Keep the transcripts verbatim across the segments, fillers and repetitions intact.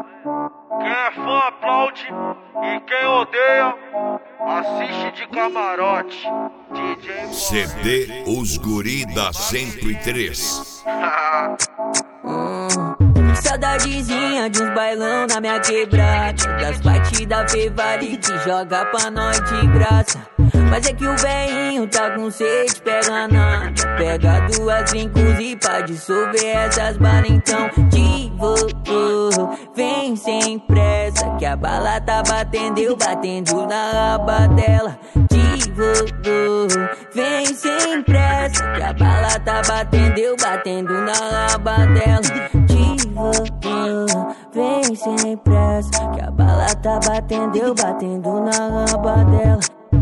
Quem é fã aplaude e quem odeia assiste de camarote. D J C D Os Guri da cento e três. hum, Saudadezinha de uns bailão na minha quebrada, das batidas Fevale que joga pra nós de graça. Mas é que o velhinho tá com sede, pega nada, pega duas brincos e pra dissolver essas balas. Então devagar, vem sem pressa, que a bala tá batendo, eu batendo na aba dela. Devagar, vem sem pressa, que a bala tá batendo, eu batendo na aba dela. Devagar, vem sem pressa, que a bala tá batendo, eu batendo na aba dela.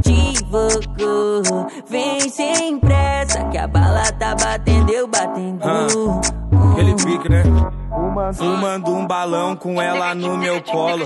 Devagar, vem sem pressa, que a bala tá batendo, eu batendo. Ah, aquele pique, né? Fumando um balão com ela no meu colo.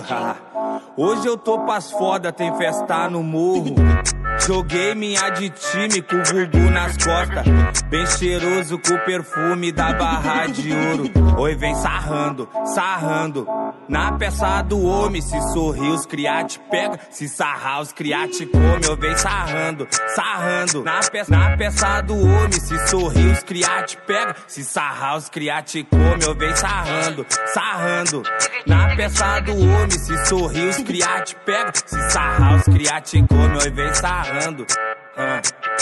Hoje eu tô pras foda, tem festa no morro. Joguei minha de time com o Gugu nas costas, bem cheiroso com o perfume da barra de ouro. Oi, vem sarrando, sarrando na peça do homem. Se sorrir os cria te pega, se sarrar os cria te come. Eu vem sarrando, sarrando na peça, na peça do homem. Se sorrir os cria te pega, se sarrar os cria te come. Eu vem sarrando, sarrando na peça do homem. Se sorrir os cria te pega, se sarrar os cria te come. Eu vem sarrando Uh.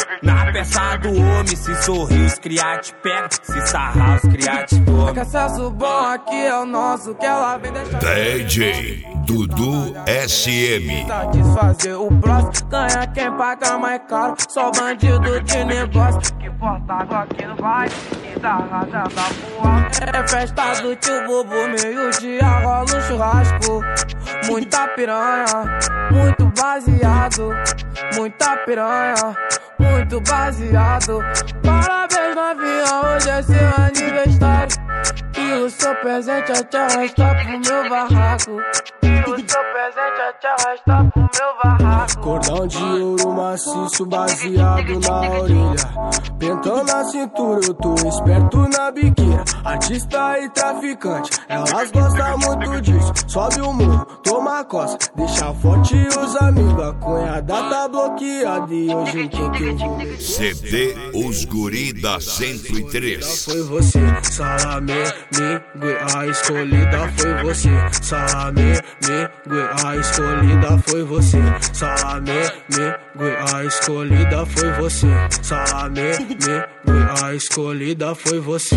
Na peça do homem, se sorrir os cria te pega, se sarrar os cria te come. É que acesso bom aqui é o nosso, que ela vem deixar. D J Dudu S M. Satisfazer o próximo, ganha quem paga mais caro, só bandido de negócio. Que porta água aqui no bairro e dá rada da boa. É festa do tio Bubu, meio dia rola um churrasco. Muita piranha, muito baseado. Muita piranha, muito baseado. Parabéns novinha, hoje é seu aniversário. E o seu presente é te arrastar pro meu barraco. E o seu presente é te arrastar pro meu barraco. Cordão de ouro maciço baseado na orelha, pentão na cintura, eu tô esperto na biqueira. Artista e traficante, elas gostam muito disso. Sobe o morro, toma a costa, deixa forte os amigos. A cunhada tá bloqueada e hoje quem que eu vou? C D Os Guri da cento e três. Foi você, salame, migue, a escolhida foi você. Salame, migue, a escolhida foi você. Salame, migue, a escolhida foi você. Salame, migue, a escolhida foi você.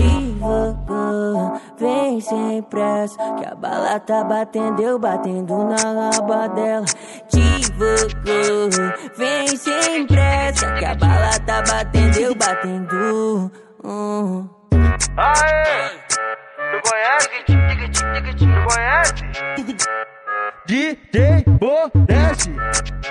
Devagar, vem sem pressa, que a bala tá batendo, eu batendo na aba dela. Devagar, vem sem pressa, que a bala tá batendo, eu batendo. Hum. Aê! Tu conhece? Tu conhece? D J Bodeste.